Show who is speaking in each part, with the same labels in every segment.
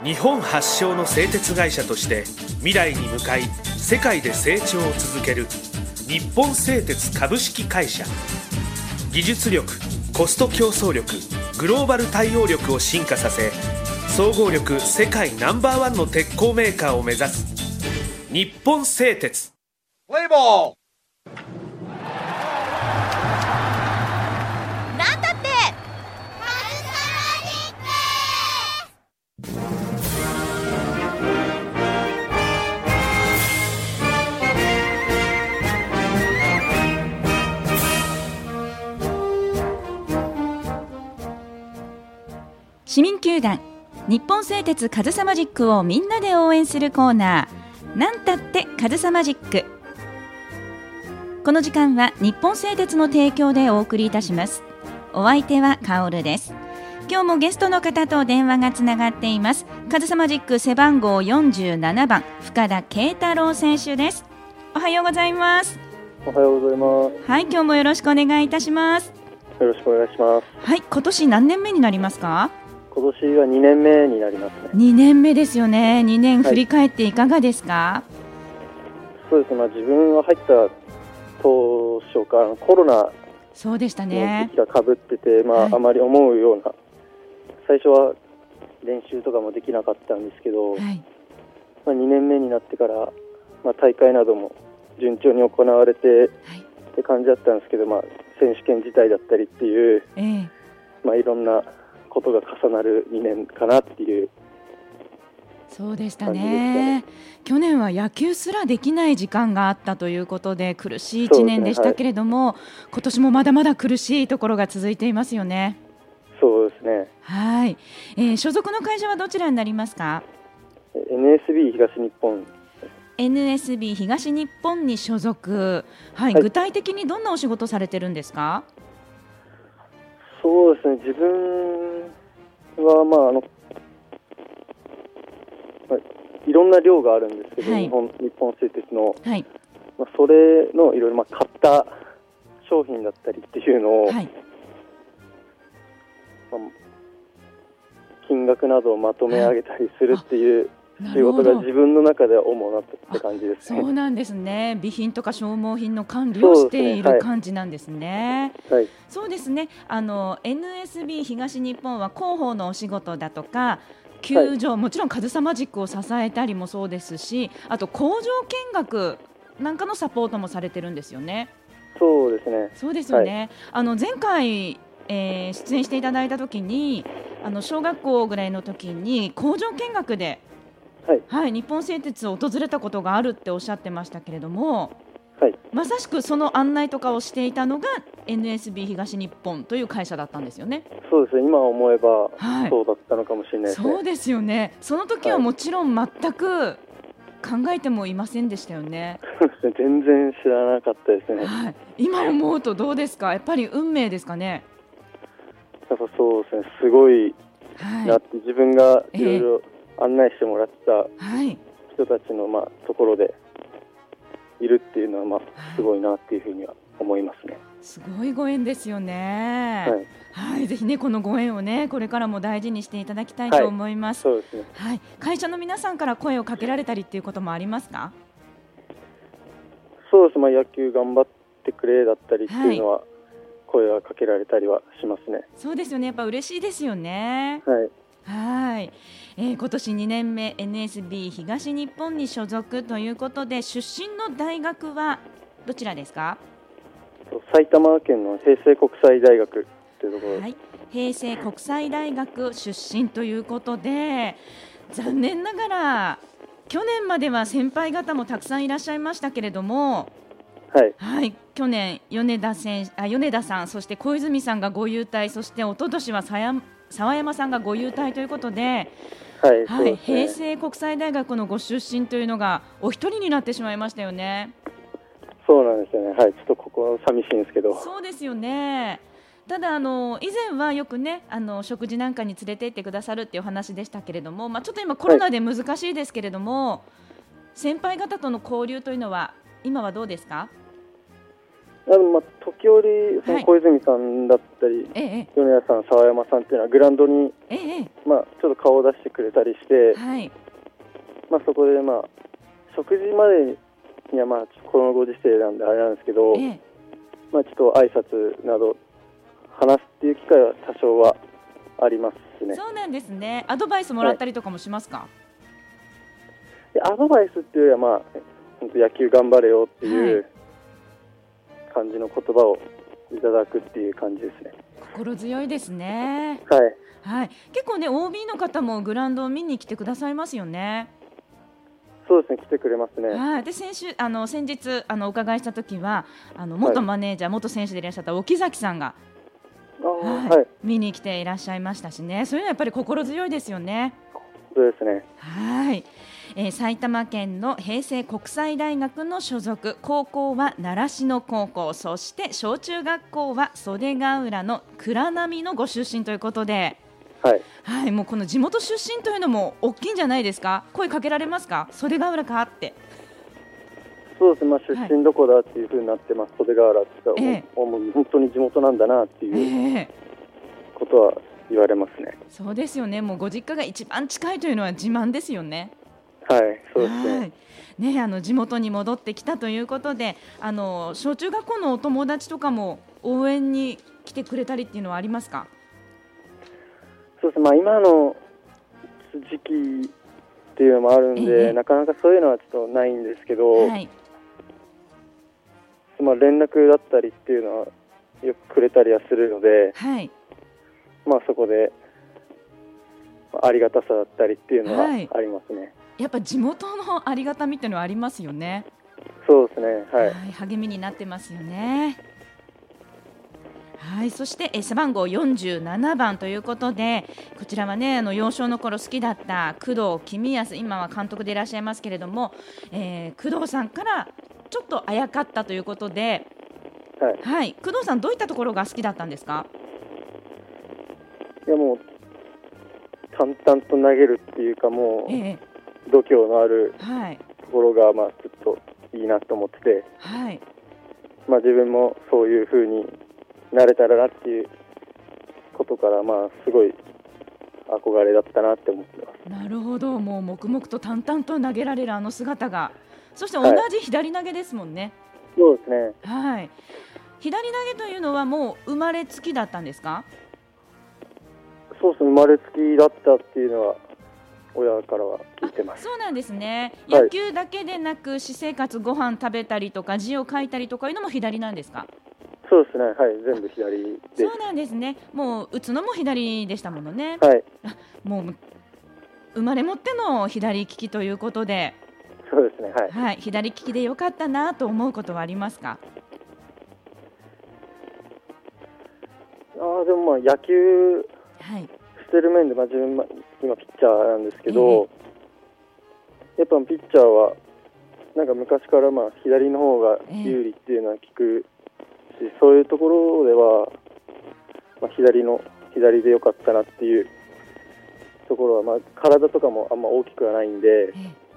Speaker 1: 日本発祥の製鉄会社として未来に向かい世界で成長を続ける日本製鉄株式会社。技術力、コスト競争力、グローバル対応力を進化させ、総合力世界ナンバーワンの鉄鋼メーカーを目指す日本製鉄。
Speaker 2: プレイボール。
Speaker 3: なんだって市民球団日本製鉄カズサマジックをみんなで応援するコーナー、なんたってカズサマジック。この時間は日本製鉄の提供でお送りいたします。お相手はカオルです。今日もゲストの方と電話がつながっています。カズサマジック背番号47番深田圭太郎選手です。おはようございます。
Speaker 4: おはようございます。
Speaker 3: はい、今日もよろしくお願いいたします。
Speaker 4: よろしくお願いします。
Speaker 3: はい、今年何年目になりますか？
Speaker 4: 今年は2年目になりますね。
Speaker 3: 2年目ですよね。2年振り返っていかがですか？
Speaker 4: そうですね、自分が入った当初からコロナ
Speaker 3: そうでした
Speaker 4: の
Speaker 3: ね。
Speaker 4: 時期がかぶってて、
Speaker 3: はい
Speaker 4: あまり思うような最初は練習とかもできなかったんですけど、
Speaker 3: はい、
Speaker 4: 2年目になってから、大会なども順調に行われて、
Speaker 3: はい、
Speaker 4: って感じだったんですけど、選手権自体だったりっていう、いろんなことが重なる2年かなっていう。
Speaker 3: そうでしたね。去年は野球すらできない時間があったということで苦しい1年でしたけれども、今年もまだまだ苦しいところが続いていますよね。
Speaker 4: そうですね。
Speaker 3: はい、所属の会社はどちらになりますか？
Speaker 4: NSB 東日本。
Speaker 3: NSB 東日本に所属、はい、具体的にどんなお仕事されてるんですか？
Speaker 4: そうですね、自分はいろんな量があるんですけど、
Speaker 3: はい、
Speaker 4: 日本製鉄の、
Speaker 3: はい、
Speaker 4: それのいろいろ買った商品だったりっていうのを、
Speaker 3: はい、
Speaker 4: 金額などをまとめ上げたりするっていう仕事が自分の中では主なって感じですね。
Speaker 3: そうなんですね。備品とか消耗品の管理をしている感じなんですね。
Speaker 4: はい、
Speaker 3: そうですね。NSB 東日本は広報のお仕事だとか球場、もちろんカズサマジックを支えたりもそうですし、あと工場見学なんかのサポートもされてるんですよね。
Speaker 4: そうですね。
Speaker 3: そうですよね。前回、出演していただいた時に小学校ぐらいの時に工場見学で、はい、日本製鉄を訪れたことがあるっておっしゃってましたけれども、
Speaker 4: はい、
Speaker 3: まさしくその案内とかをしていたのが NSB 東日本という会社だったんですよね。
Speaker 4: そうですね、今思えばそうだったのかもしれないですね。
Speaker 3: そうですよね。その時はもちろん全く考えてもいませんでしたよね。
Speaker 4: 全然知らなかったですね。
Speaker 3: はい、今思うとどうですか？やっぱり運命ですかね。
Speaker 4: やっぱそうですね、すごいなって、自分がいろいろ案内してもらった人たちのところでいるっていうのはすごいなっていうふうには思いますね。
Speaker 3: すごいご縁ですよね。はい、ぜひねこのご縁をねこれからも大事にしていただきたいと思います。
Speaker 4: そうですね。
Speaker 3: はい、会社の皆さんから声をかけられたりっていうこともありますか？
Speaker 4: そうです。野球頑張ってくれだったりっていうのは、声はかけられたりはしますね。
Speaker 3: そうですよね。やっぱ嬉しいですよね。
Speaker 4: はい。
Speaker 3: 今年2年目 NSB 東日本に所属ということで、出身の大学はどちらですか？
Speaker 4: 埼玉県の平成国際大学というところです。はい、
Speaker 3: 平成国際大学出身ということで、残念ながら去年までは先輩方もたくさんいらっしゃいましたけれども、はい、去年米田さん、そして小泉さんがご勇退、そして一昨年は沢山さんがご勇退ということで、平成国際大学のご出身というのがお一人になってしまいましたよね。
Speaker 4: そうなんですよね。はい、ちょっとここ寂しいんですけど。
Speaker 3: そうですよね。ただ以前はよくね食事なんかに連れて行ってくださるっていう話でしたけれども、ちょっと今コロナで難しいですけれども、先輩方との交流というのは今はどうですか？
Speaker 4: 時折その小泉さんだったり、米谷さん、澤山さんっていうのはグラウンドに、ちょっと顔を出してくれたりして、そこで食事までにはこのご時世なんであれなんですけど、ちょっと挨拶など話すっていう機会は多少はありますね。
Speaker 3: そうなんですね。アドバイスもらったりとかもしますか？
Speaker 4: アドバイスっていうよりは本当野球頑張れよっていう感じの言葉をいただくっていう感じですね。
Speaker 3: 心強いですね。
Speaker 4: はい。
Speaker 3: 結構ね OB の方もグラウンドを見に来てくださいますよね。
Speaker 4: そうですね、来てくれますね。
Speaker 3: で先日お伺いした時は元マネージャー、元選手でいらっしゃった沖崎さんが、見に来ていらっしゃいましたしね。そういうのはやっぱり心強いですよね。
Speaker 4: そうですね。
Speaker 3: 埼玉県の平成国際大学の所属、高校は習志野高校、そして小中学校は袖ヶ浦の倉波のご出身ということで、もうこの地元出身というのも大きいんじゃないですか？声かけられますか？袖ヶ浦かって。
Speaker 4: そうですね、出身どこだっていう風になってます。袖ヶ浦って言ったら、もう本当に地元なんだなっていうことは言われますね。
Speaker 3: そうですよね。もうご実家が一番近いというのは自慢ですよね。
Speaker 4: そうですね。
Speaker 3: 地元に戻ってきたということで、小中学校のお友達とかも応援に来てくれたりっていうのはありますか？
Speaker 4: そうですね、今の時期っていうのもあるんで、なかなかそういうのはちょっとないんですけど、連絡だったりっていうのはよくくれたりはするので、そこでありがたさだったりっていうのはありますね。
Speaker 3: やっぱ地元のありがたみっていうのはありますよね。
Speaker 4: そうですね。
Speaker 3: 励みになってますよね。そして背番号47番ということで、こちらはね幼少の頃好きだった工藤公康、今は監督でいらっしゃいますけれども、工藤さんからちょっとあやかったということで、工藤さんどういったところが好きだったんですか？
Speaker 4: いや、もう淡々と投げるっていうか、もう、度胸のあるところがちょっといいなと思ってて、自分もそういう風になれたらなっていうことから、すごい憧れだったなって思ってます。
Speaker 3: なるほど。もう黙々と淡々と投げられるあの姿が、そして同じ左投げですもんね。
Speaker 4: そうですね。
Speaker 3: 左投げというのはもう生まれつきだったんですか？
Speaker 4: そうですね、生まれつきだったっていうのは親からは聞いてます。
Speaker 3: そうなんですね。野球だけでなく私生活、ご飯食べたりとか字を書いたりとかいうのも左なんですか？
Speaker 4: そうですね、全部左です。
Speaker 3: そうなんですね。もう打つのも左でしたものね。もう生まれ持っての左利きということで。
Speaker 4: そうですね。
Speaker 3: 左利きでよかったなと思うことはありますか？
Speaker 4: でも野球してる面で、自分今ピッチャーなんですけど、やっぱピッチャーはなんか昔から左の方が有利っていうのは聞くし、そういうところでは、左でよかったなっていうところは、体とかもあんま大きくはないんで、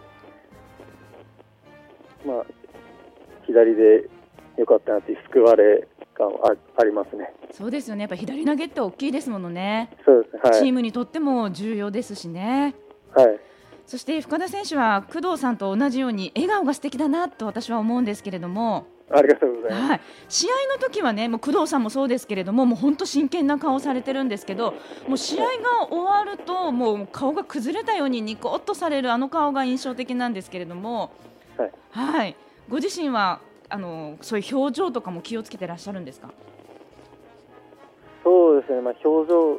Speaker 4: 左でよかったなっていう救われ感はありますね。
Speaker 3: そうですよね。やっぱ左投げって大きいですものね。
Speaker 4: そうですね。
Speaker 3: チームにとっても重要ですしね。そして深田選手は工藤さんと同じように笑顔が素敵だなと私は思うんですけれども。
Speaker 4: ありがとうございます。
Speaker 3: 試合の時はね、もう工藤さんもそうですけれども、もう本当真剣な顔されてるんですけど、もう試合が終わるともう顔が崩れたようにニコッとされるあの顔が印象的なんですけれども、ご自身はそういう表情とかも気をつけてらっしゃるんですか？
Speaker 4: そうですね、表情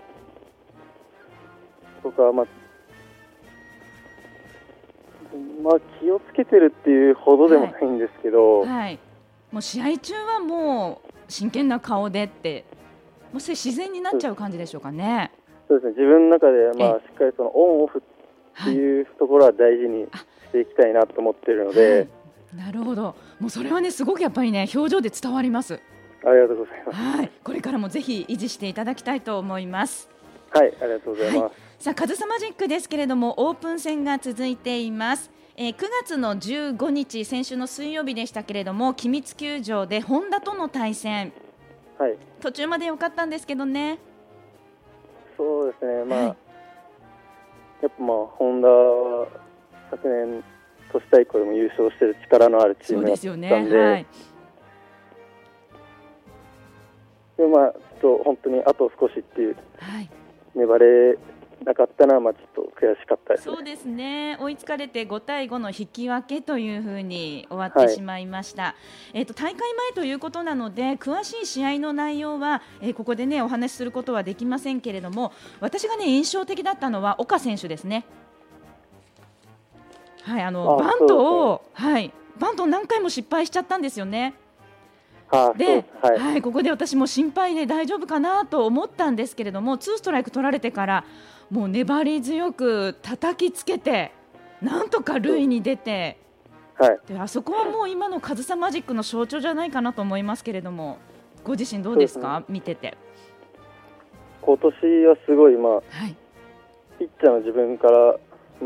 Speaker 4: とか、気をつけてるっていうほどでもないんですけど、
Speaker 3: もう試合中はもう真剣な顔でって、もうそれ自然になっちゃう感じでしょうかね。
Speaker 4: そうですね、自分の中でしっかりそのオンオフっていうところは大事にしていきたいなと思っているので。
Speaker 3: なるほど。もうそれはね、すごくやっぱりね、表情で伝わります。
Speaker 4: ありがとうございます。
Speaker 3: これからもぜひ維持していただきたいと思います。
Speaker 4: ありがとうございます。
Speaker 3: さあカズサマジックですけれどもオープン戦が続いています。9月の15日先週の水曜日でしたけれども君津球場でホンダとの対戦、
Speaker 4: はい、
Speaker 3: 途中まで良かったんですけどね。
Speaker 4: そうですね、やっぱホンダは昨年都市対抗でも優勝している力のあるチームだったんで、
Speaker 3: そうですよね、はい、
Speaker 4: でもちょっと本当にあと少しっていう、粘れなかったのはちょっと悔しかったですね。
Speaker 3: そうですね、追いつかれて5対5の引き分けというふうに終わってしまいました。大会前ということなので詳しい試合の内容は、ここでねお話しすることはできませんけれども、私がね印象的だったのは岡選手ですね。はい、バントを、バントを何回も失敗しちゃったんですよね。で、ここで私も心配で大丈夫かなと思ったんですけれども、2ストライク取られてからもう粘り強く叩きつけてなんとか塁に出て、であそこはもう今のカズサマジックの象徴じゃないかなと思いますけれども、ご自身どうですか、見てて。
Speaker 4: 今年はすごい、ピッチャーの自分から、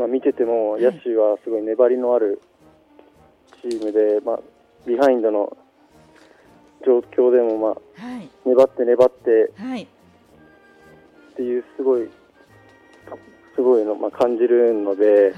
Speaker 4: 見てても野手はすごい粘りのあるチームで、ビハインドの状況でも、粘ってっていうすごいの、感じるので、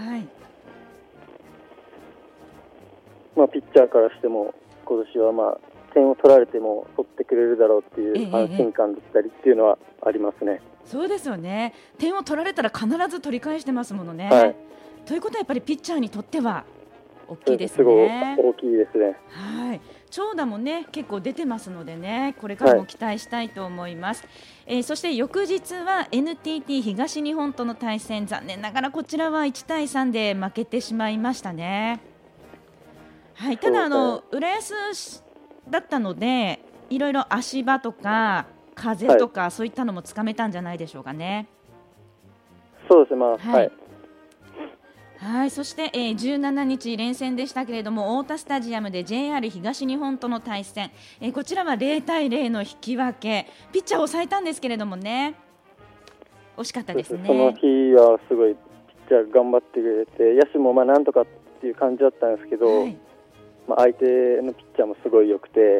Speaker 4: ピッチャーからしても今年は点を取られても取ってくれるだろうっていう安心感だったりっていうのはありますね。
Speaker 3: そうですよね、点を取られたら必ず取り返してますものね、ということはやっぱりピッチャーにとっては大きいですね。
Speaker 4: すごい大きいですね。
Speaker 3: 長打もね結構出てますのでね、これからも期待したいと思います。そして翌日は NTT 東日本との対戦、残念ながらこちらは1対3で負けてしまいましたね。ただ浦安だったのでいろいろ足場とか風とか、そういったのもつかめたんじゃないでしょうかね。
Speaker 4: そうですね、
Speaker 3: そして、17日連戦でしたけれども太田スタジアムで JR 東日本との対戦、こちらは0対0の引き分け、ピッチャーを抑えたんですけれどもね、惜しかったですね。
Speaker 4: その日はすごいピッチャー頑張ってくれて、野手もなんとかっていう感じだったんですけど、相手のピッチャーもすごい良くて、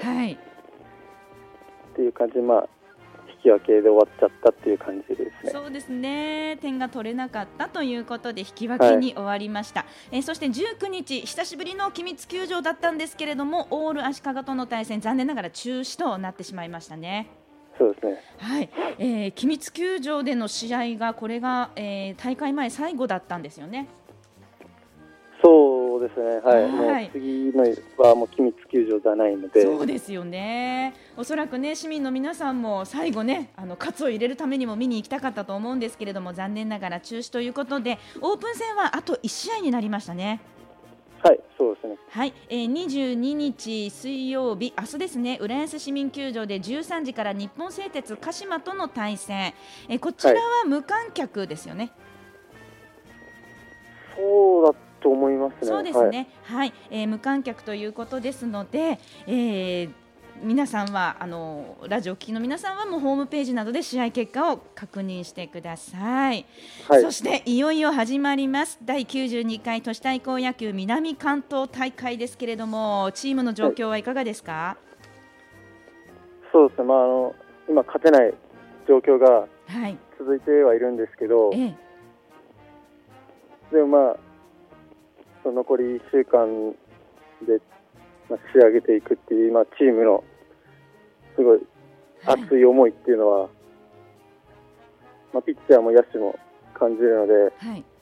Speaker 4: っていう感じで、引き分けで終わっちゃったっていう感じですね。
Speaker 3: そうですね、点が取れなかったということで引き分けに終わりました。そして19日久しぶりの君津球場だったんですけれども、オール足利との対戦残念ながら中止となってしまいましたね。
Speaker 4: そうです
Speaker 3: ね、君津球場での試合がこれが、大会前最後だったんですよね。
Speaker 4: そうですね、もう次のはもう君津球場じゃないので。
Speaker 3: そうですよね、おそらくね市民の皆さんも最後ね喝を入れるためにも見に行きたかったと思うんですけれども、残念ながら中止ということでオープン戦はあと1試合になりましたね。
Speaker 4: そうですね。
Speaker 3: 22日水曜日、明日ですね、浦安市民球場で13時から日本製鉄鹿島との対戦、こちらは無観客ですよね。
Speaker 4: そうだと思いますね。
Speaker 3: そうですね、無観客ということですので、皆さんはラジオを聴きの皆さんはもうホームページなどで試合結果を確認してください。そしていよいよ始まります第92回都市対抗野球南関東大会ですけれども、チームの状況はいかがですか？
Speaker 4: そうですね、今勝てない状況が続いてはいるんですけど、でも残り1週間で仕上げていくっていう、チームのすごい熱い思いっていうのは、ピッチャーも野手も感じるので、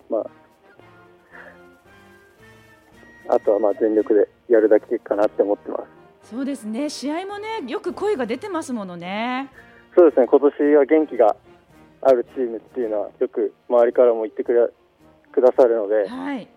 Speaker 4: あとは全力でやるだけかなって思ってます。
Speaker 3: そうですね、試合もねよく声が出てますものね。
Speaker 4: そうですね、今年は元気があるチームっていうのはよく周りからも言ってくださるので、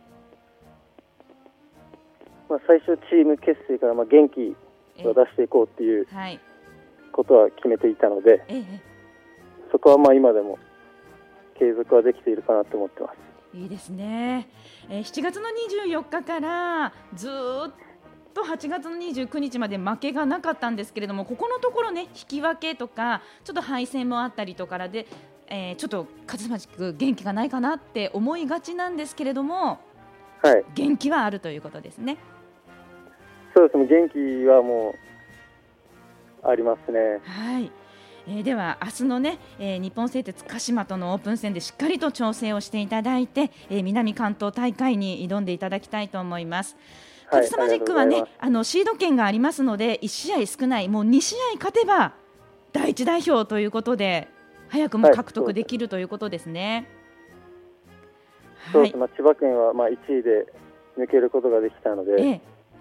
Speaker 4: 最初チーム結成から元気を出していこうっていうことは決めていたので、そこは今でも継続はできているかなと思ってます。
Speaker 3: いいですね。7月の24日からずっと8月の29日まで負けがなかったんですけれども、ここのところね引き分けとかちょっと敗戦もあったりとかでちょっとカズサマジック元気がないかなって思いがちなんですけれども、
Speaker 4: はい、
Speaker 3: 元気はあるということですね。
Speaker 4: そうですね、元気はもうありますね。
Speaker 3: はい。では明日のね、日本製鉄鹿島とのオープン戦でしっかりと調整をしていただいて、南関東大会に挑んでいただきたいと思います。カズサマジックはね、シード権がありますので1試合少ない、もう2試合勝てば第一代表ということで早くも獲得できるということですね。
Speaker 4: そうですね、千葉県は1位で抜けることができたので、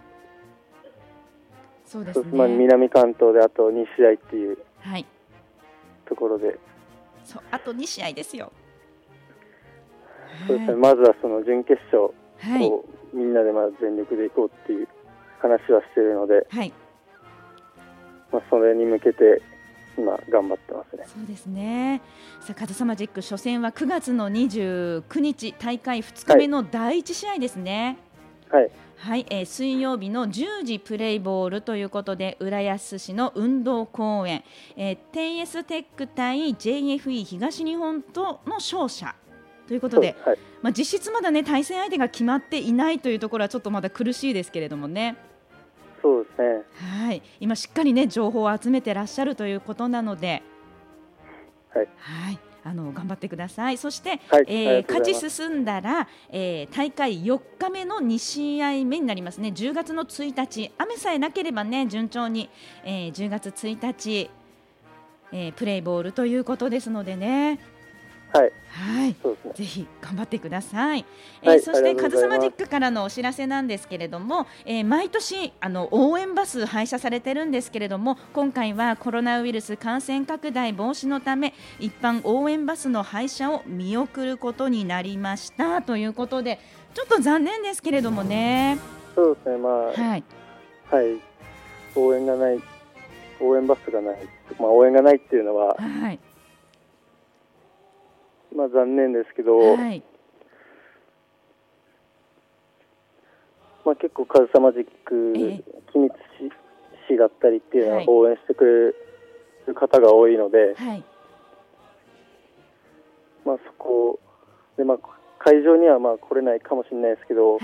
Speaker 3: そうですね、
Speaker 4: 南関東であと2試合っていうところで、
Speaker 3: そうあと2試合ですよ。
Speaker 4: そうですね、まずはその準決勝をみんなで全力でいこうっていう話はしているので、それに向けて今頑張ってますね。
Speaker 3: そうですね。さあカズサマジック初戦は9月の29日大会2日目の第1試合ですね。はい、水曜日の10時プレイボールということで浦安市の運動公園、TS テック対 JFE 東日本との勝者ということで、実質まだね対戦相手が決まっていないというところはちょっとまだ苦しいですけれどもね。
Speaker 4: そうですね。
Speaker 3: はい、今しっかりね情報を集めてらっしゃるということなので、頑張ってください。そして、勝ち進んだら、大会4日目の2試合目になりますね。10月の1日、雨さえなければね順調に、10月1日、プレイボールということですのでね。そうですね、ぜひ頑張ってください。そしてカズサマジックからのお知らせなんですけれども、毎年応援バス配車されてるんですけれども、今回はコロナウイルス感染拡大防止のため一般応援バスの配車を見送ることになりましたということで、ちょっと残念ですけれどもね。
Speaker 4: そうですね、応援がない、応援バスがない、応援がないっていうのは、残念ですけど、結構カズサマジック、君津市だったりっていうのは応援してくれる方が多いので、そこで、会場には来れないかもしれないですけど、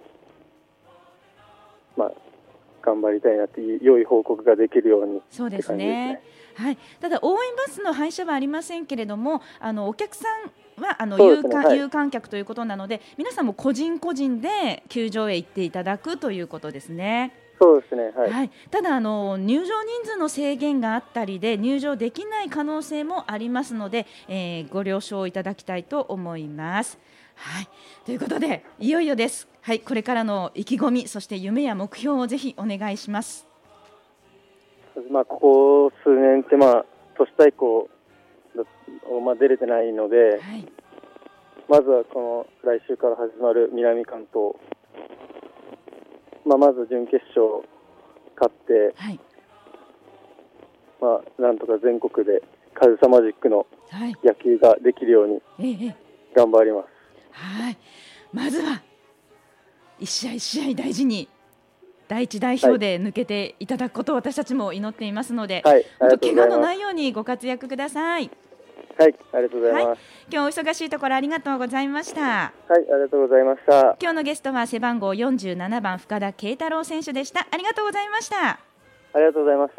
Speaker 4: 頑張りたいなっていう良い報告ができるように。
Speaker 3: そうですね。ただ応援バスの配車はありませんけれども、お客さんは有観客ということなので、皆さんも個人個人で球場へ行っていただくということですね。
Speaker 4: そうですね、
Speaker 3: ただ入場人数の制限があったりで入場できない可能性もありますので、ご了承いただきたいと思います。ということでいよいよです。これからの意気込み、そして夢や目標をぜひお願いします。
Speaker 4: ここ数年って都市対抗出れてないので、まずはこの来週から始まる南関東、まず準決勝勝って、なんとか全国でカズサマジックの野球ができるように頑張ります。
Speaker 3: まずは一試合一試合大事に第一代表で抜けていただくことを私たちも祈っていますので、本当怪我のないようにご活躍ください。
Speaker 4: ありがとうございます。
Speaker 3: 今日お忙しいところありがとうございました。
Speaker 4: ありがとうございました。
Speaker 3: 今日のゲストは背番号47番深田圭太郎選手でした。ありがとうございました。
Speaker 4: ありがとうございました。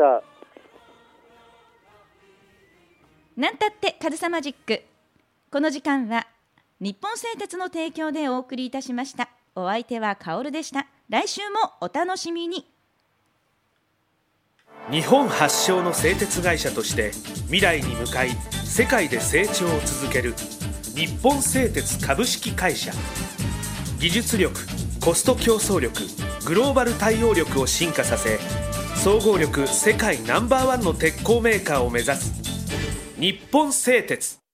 Speaker 3: なんたってカズサマジック、この時間は日本製鉄の提供でお送りいたしました。お相手はカオルでした。来週もお楽しみに。
Speaker 1: 日本発祥の製鉄会社として未来に向かい世界で成長を続ける日本製鉄株式会社。技術力、コスト競争力、グローバル対応力を進化させ、総合力世界ナンバーワンの鉄鋼メーカーを目指す日本製鉄。